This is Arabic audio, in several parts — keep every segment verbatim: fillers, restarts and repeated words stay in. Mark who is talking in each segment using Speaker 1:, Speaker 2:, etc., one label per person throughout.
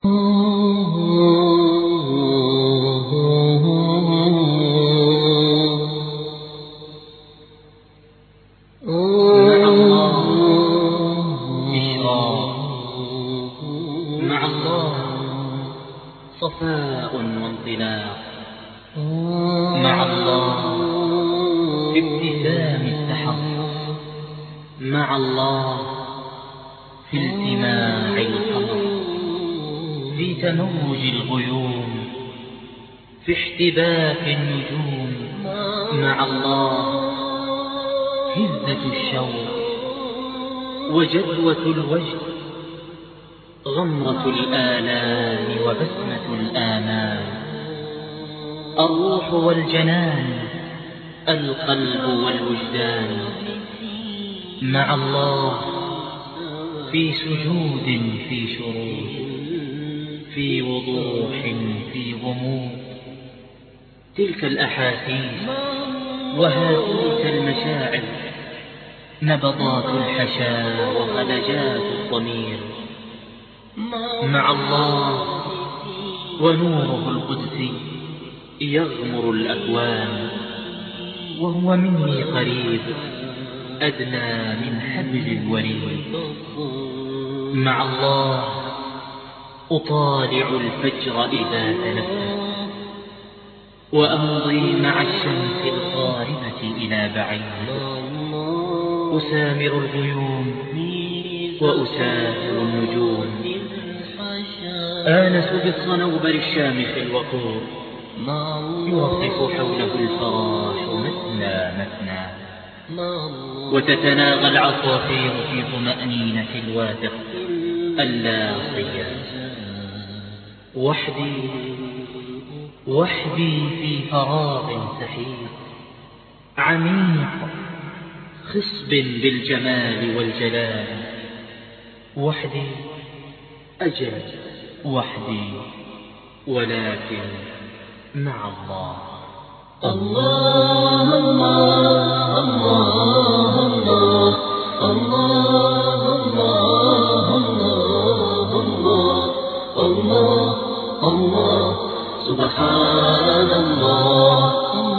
Speaker 1: مع الله صفاء وانطلاق، مع الله في ابتسام التحرك، مع الله في التماع القمر، في تموج الغيوم، في احتباك النجوم، مع الله هزة الشوق وجدوة الوجد، غمرة الآلام وبسمة الآمال، الروح والجنان، القلب والوجدان، مع الله في سجود في شروق، في وضوح في غموض، تلك الأحاسيس وهاتيك المشاعر، نبضات الحشا وخلجات الضمير، مع الله ونوره القدسي يغمر الأكوان، وهو مني قريب أدنى من حبل الوريد، مع الله أطالع الفجر إذا تنفس، وأمضي مع الشمس الغاربة إلى بعيد، أسامر الغيوم وأسافر النجوم، آنس بالصنوبر الشامخ الوقور، يوقف حوله الفراش مثنى مثنى، وتتناغى العصافير في طمأنينة الواثق اللا صيام، وحدي وحدي في فراغ سحيق عميق خصب بالجمال والجلال، وحدي أجل وحدي ولكن مع الله.
Speaker 2: الله الله الله الله الله الله الله الله الله سبحان الله.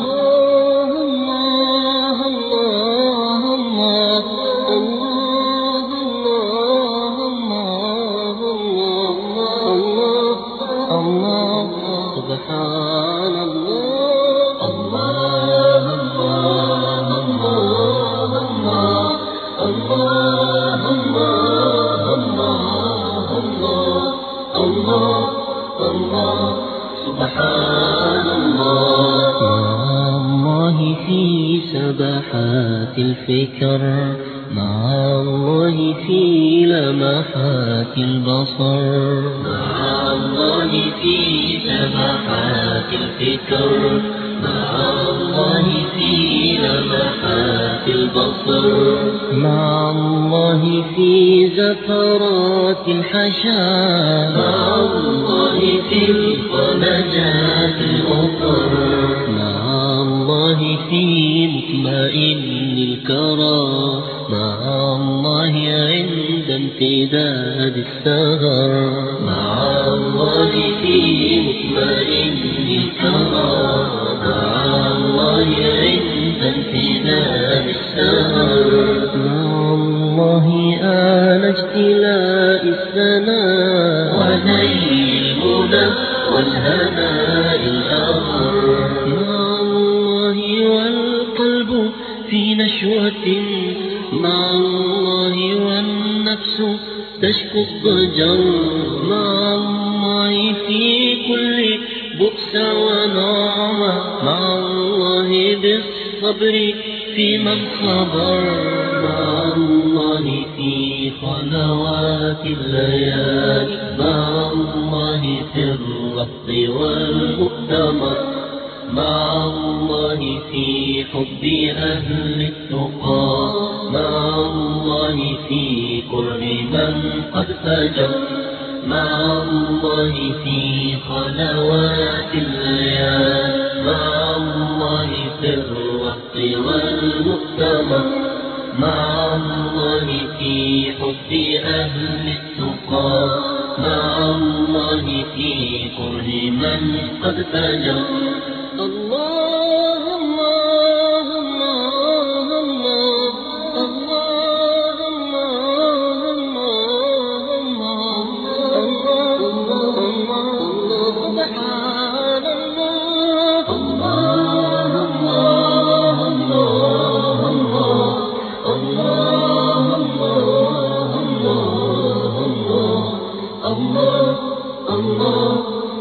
Speaker 2: سبحان الله. الله الله الله الله الله الله الله الله الله سبحان الله. مع الله في سبحات الفكر، مع الله في لمحات البصر، مع الله في سبحات الفكر، مع الله في لمحات البصر، مع الله في زفرات الحشا، مع الله في الخلجات الأخر، مع الله في مطمئن الكرى، مع الله عند امتداد السهر، مع الله في مطمئن الكرى، مع الله عند امتداد السهر، مع الله آل اجتلاء الثناء ونيل المنى والهناء الأغر، مع الله والقلب في نشوة، مع الله والنفس تشكو الضجر، مع الله في كل بؤس ونعمة، مع الله بالصبر في من صبر، مع الله في خلوات الليالي، مع الله في الرفض والمؤتمر، مع الله في حب أهل التقى، مع الله في قرب من قد فجر، مع الله في خلوات الليالي، مع الله في الرفض والمؤتمر، مع الله في حب أهل التقى، مع الله في كل من قد فجر. الله الله الله الله الله الله الله سبحان الله. الله الله الله الله الله الله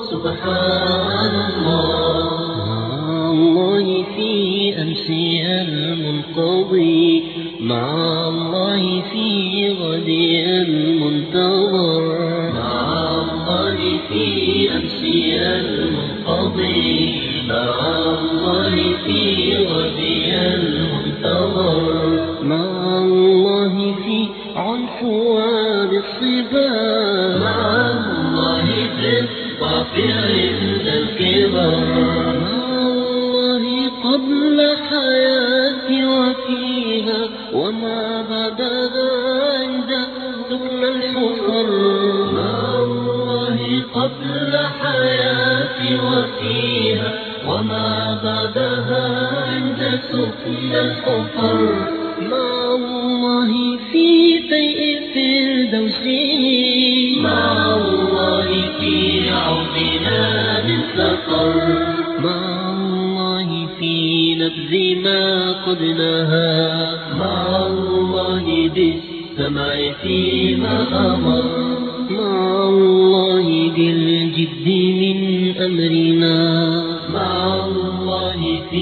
Speaker 2: سبحان الله. الله في أمسي المنقضي، مع الله في غدي المنتظر. مع الله في أمسي المنقضي، مع الله في غدي المنتظر. مع الله في عنفوان الصبا، مع الله في الضعف عند الكبر. مع الله قبل حياتي وفيها، وما بعدها عند سكن الحفر. مع الله قبل حياتي وفيها، وما بعدها عند سكن الحفر. مع الله في فيء فردوسه، مع الله في عودنا من سفر. مع الله في نبذ ما قد نهى، مع الله بالسمع فيما أمر. مع الله بالجد من أمرنا، مع الله في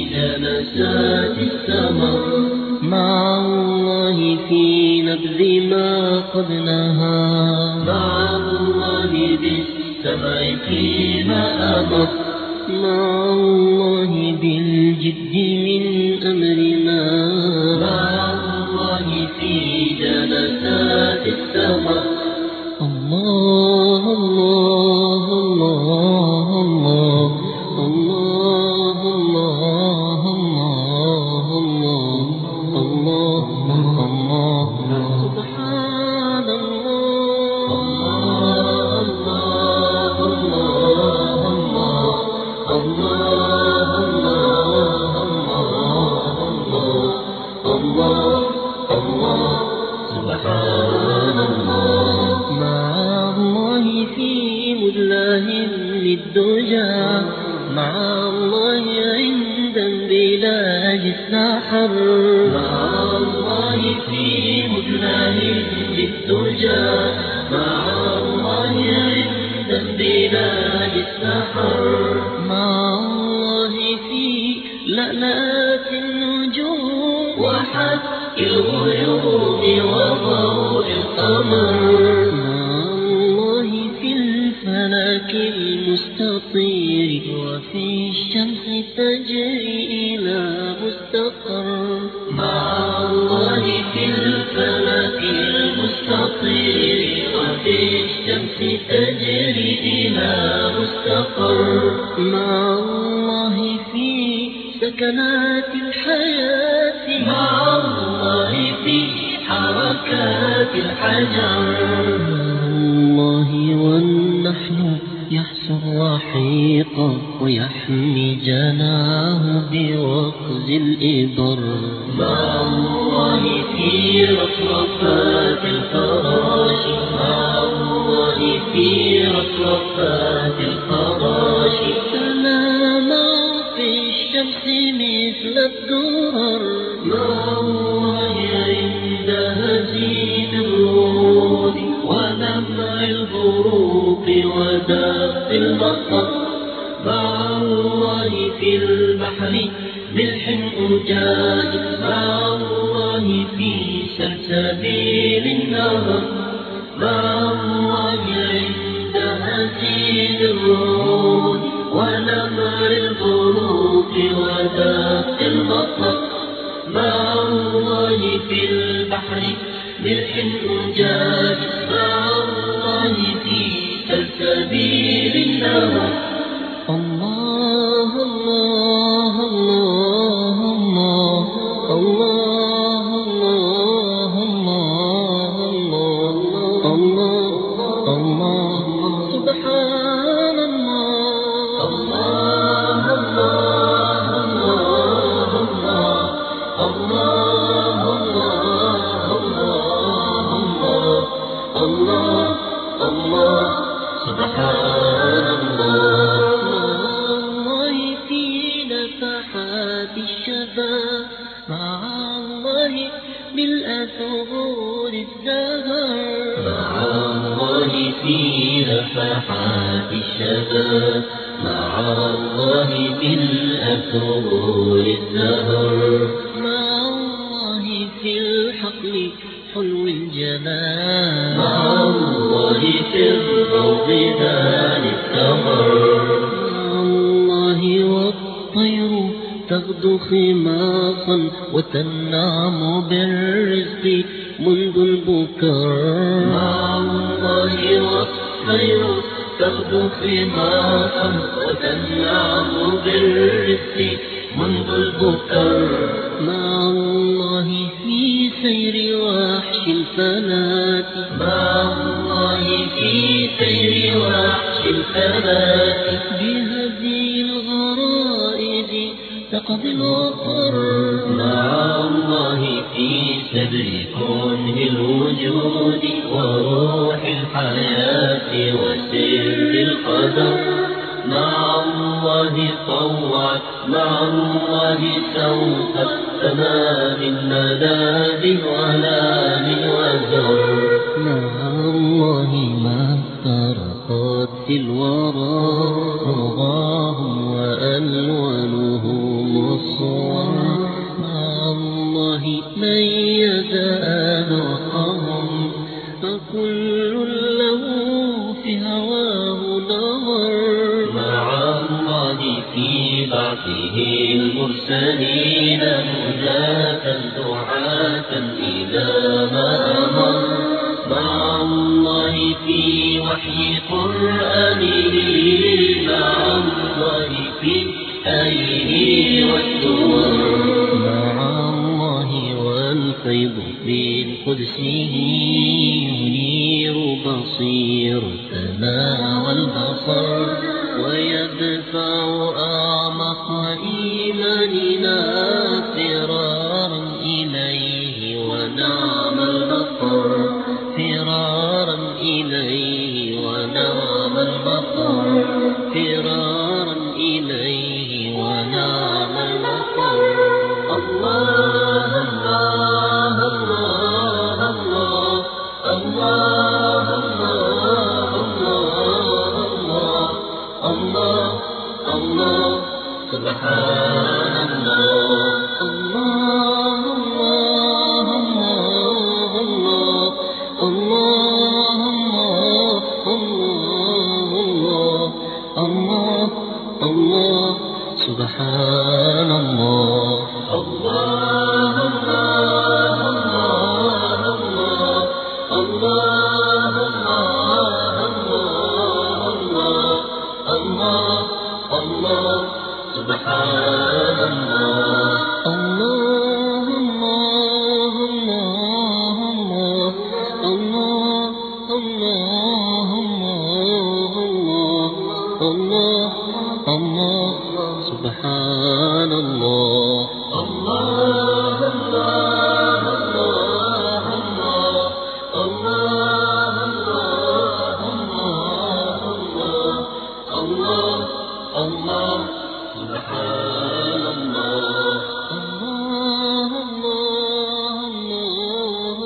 Speaker 2: جلسات السمر. مع الله في نبذ ما قد نهى، مع الله بالسمع فيما أمر. مع الله بالجد من أمرنا، مع الله في جلسات السمر. الله الله الله الله الله الله الله الله الله سبحان الله. الله الله الله الله الله الله سبحان الله. مع الله في مدلاه للدجى، مع الله عند بلاد السحر. مع الله في مدلاه للدجى، مع الله عند بلاد السحر. مع الله في لألات النجوم، وحك الغيوم وضوء القمر. مع الله في الفلك المستطير، وفي الشمس تجري إلى مستقر. مع الله في الفلك المستطير، وفي الشمس تجري إلى مستقر. مع الله في سكنات الحياة، مع الله في حركات الحجر. مع الله والنحل يحسر رحيقا، ويحمي جناه بوقز الإبر. مع الله في رفرفات الفراش، مع الله في رفرفات الفراش. سلاما في الشمس مثل الدرر. مع الله عند هزيم الورود، ولمع البروق ودفء المطر. مع الله في البحر ملح أجاج، مع الله في سلسبيل النهر. مع الله عند هزيم الورود، ولمع البروق ودفء المطر. مع الله في البحر ملح أجاج، مع الله في سلسبيل النهر. الله الله الله الله الله الله الله الله الله سبحان سبحان الله. مع الله في نفحات الشباب، مع الله بالأثغور الزهر، مع الله في نفحات الشباب، مع الله بالأثغور الزهر، مع الله في الحقل حلو الجمال، مع الله في الروض ذال الثمر، مع الله والطير تغدو خماصا وتنعم بالرزق منذ البكر، مع الله والطير تغدو خماصا وتنعم بالرزق منذ البكر، مع الله في سير وحش الفلات، مع الله في سير وحش الفلات، بهدي الغرائز تقضي الوقر، مع الله في سبر كنه الوجود وروح الحياة وسر القدر، مع الله طوعا، مع الله سوف فما من ملاذ ولا من وزر، مع الله ما افترقت في الورى رضاهم وألوانهم والصور، مع الله ميز أذوقهم فكل له في هواه نظر، مع الله في بعثه المرسلين هداة دعاة إلى ما أمر، مع الله في وحي قرآنه، مع الله في آيه والسور، مع الله والفيض من قدسه ينير بصيرتنا والبصر، ويدفع أعمق إيماننا فرارا إليه ونعم البصر، فرارا إليه ونعم البصر، فرارا إليه ونعم البصر. الله الله الله الله الله الله الله الله سبحان الله. الله الله الله الله الله الله الله سبحان الله. الله الله الله الله الله الله الله سبحان الله. الله الله الله الله الله الله الله سبحان الله. الله الله الله الله الله الله سبحان الله. الله الله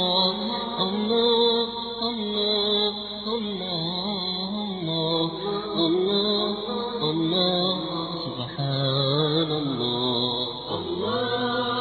Speaker 2: الله الله الله الله الله الله